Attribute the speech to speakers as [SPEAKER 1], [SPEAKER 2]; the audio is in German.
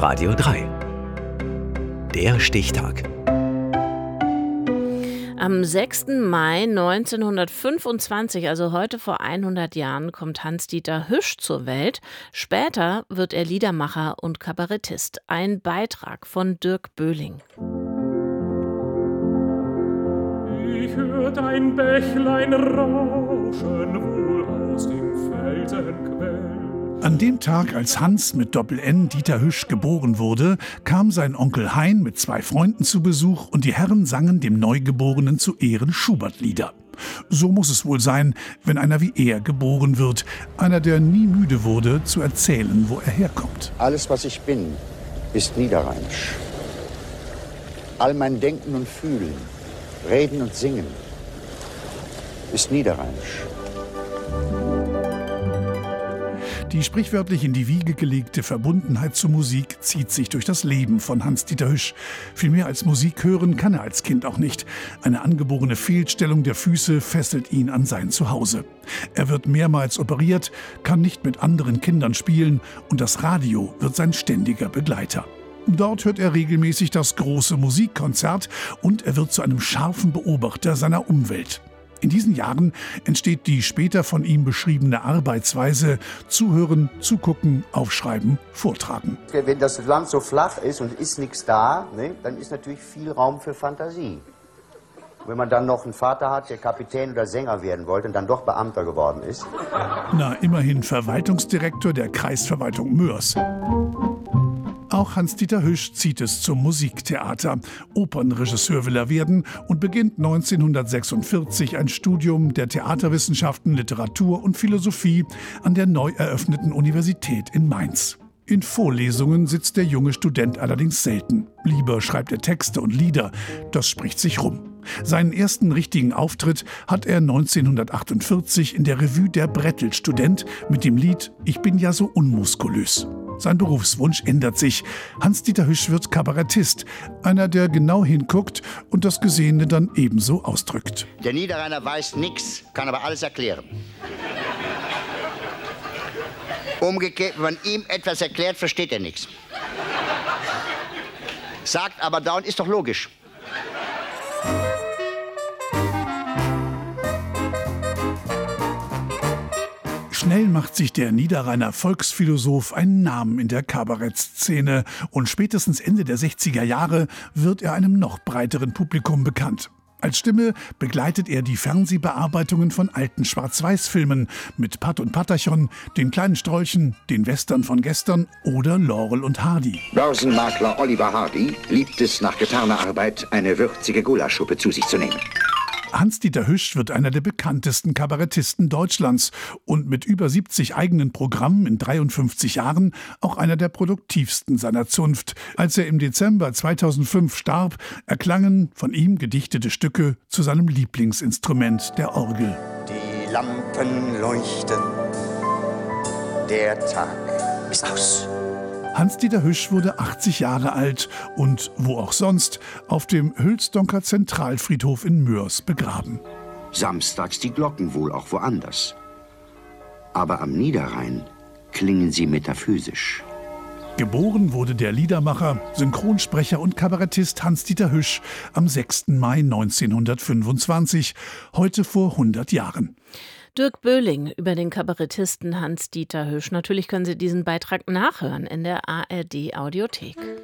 [SPEAKER 1] Radio 3. Der Stichtag.
[SPEAKER 2] Am 6. Mai 1925, also heute vor 100 Jahren, kommt Hans-Dieter Hüsch zur Welt. Später wird er Liedermacher und Kabarettist. Ein Beitrag von Dirk Böhling.
[SPEAKER 3] Ich hört ein Bächlein rauschen, wohl aus dem Felsenquell.
[SPEAKER 4] An dem Tag, als Hans mit Doppel-N Dieter Hüsch geboren wurde, kam sein Onkel Hein mit 2 Freunden zu Besuch und die Herren sangen dem Neugeborenen zu Ehren Schubert-Lieder. So muss es wohl sein, wenn einer wie er geboren wird. Einer, der nie müde wurde, zu erzählen, wo er herkommt.
[SPEAKER 5] Alles, was ich bin, ist niederrheinisch. All mein Denken und Fühlen, Reden und Singen ist niederrheinisch.
[SPEAKER 4] Die sprichwörtlich in die Wiege gelegte Verbundenheit zur Musik zieht sich durch das Leben von Hans-Dieter Hüsch. Viel mehr als Musik hören kann er als Kind auch nicht. Eine angeborene Fehlstellung der Füße fesselt ihn an sein Zuhause. Er wird mehrmals operiert, kann nicht mit anderen Kindern spielen und das Radio wird sein ständiger Begleiter. Dort hört er regelmäßig das große Musikkonzert und er wird zu einem scharfen Beobachter seiner Umwelt. In diesen Jahren entsteht die später von ihm beschriebene Arbeitsweise: Zuhören, zugucken, aufschreiben, vortragen.
[SPEAKER 5] Wenn das Land so flach ist und ist nichts da, ne, dann ist natürlich viel Raum für Fantasie. Wenn man dann noch einen Vater hat, der Kapitän oder Sänger werden wollte und dann doch Beamter geworden ist.
[SPEAKER 4] Na, immerhin Verwaltungsdirektor der Kreisverwaltung Moers. Auch Hans-Dieter Hüsch zieht es zum Musiktheater. Opernregisseur will er werden und beginnt 1946 ein Studium der Theaterwissenschaften, Literatur und Philosophie an der neu eröffneten Universität in Mainz. In Vorlesungen sitzt der junge Student allerdings selten. Lieber schreibt er Texte und Lieder. Das spricht sich rum. Seinen ersten richtigen Auftritt hat er 1948 in der Revue Der Brettl-Student mit dem Lied »Ich bin ja so unmuskulös«. Sein Berufswunsch ändert sich. Hans-Dieter Hüsch wird Kabarettist. Einer, der genau hinguckt und das Gesehene dann ebenso ausdrückt.
[SPEAKER 5] Der Niederrheiner weiß nichts, kann aber alles erklären. Umgekehrt, wenn man ihm etwas erklärt, versteht er nichts. Sagt aber dauernd, ist doch logisch.
[SPEAKER 4] Schnell macht sich der Niederrheiner Volksphilosoph einen Namen in der Kabarettszene und spätestens Ende der 60er Jahre wird er einem noch breiteren Publikum bekannt. Als Stimme begleitet er die Fernsehbearbeitungen von alten Schwarz-Weiß-Filmen mit Pat und Patachon, den kleinen Strolchen, den Western von gestern oder Laurel und Hardy.
[SPEAKER 6] Börsenmakler Oliver Hardy liebt es, nach getaner Arbeit eine würzige Gulaschsuppe zu sich zu nehmen.
[SPEAKER 4] Hans-Dieter Hüsch wird einer der bekanntesten Kabarettisten Deutschlands und mit über 70 eigenen Programmen in 53 Jahren auch einer der produktivsten seiner Zunft. Als er im Dezember 2005 starb, erklangen von ihm gedichtete Stücke zu seinem Lieblingsinstrument, der Orgel.
[SPEAKER 5] Die Lampen leuchten, der Tag ist aus.
[SPEAKER 4] Hans-Dieter Hüsch wurde 80 Jahre alt und, wo auch sonst, auf dem Hülsdonker Zentralfriedhof in Moers begraben.
[SPEAKER 6] Samstags die Glocken wohl auch woanders. Aber am Niederrhein klingen sie metaphysisch.
[SPEAKER 4] Geboren wurde der Liedermacher, Synchronsprecher und Kabarettist Hans-Dieter Hüsch am 6. Mai 1925, heute vor 100 Jahren.
[SPEAKER 2] Dirk Böhling über den Kabarettisten Hans-Dieter Hüsch. Natürlich können Sie diesen Beitrag nachhören in der ARD-Audiothek.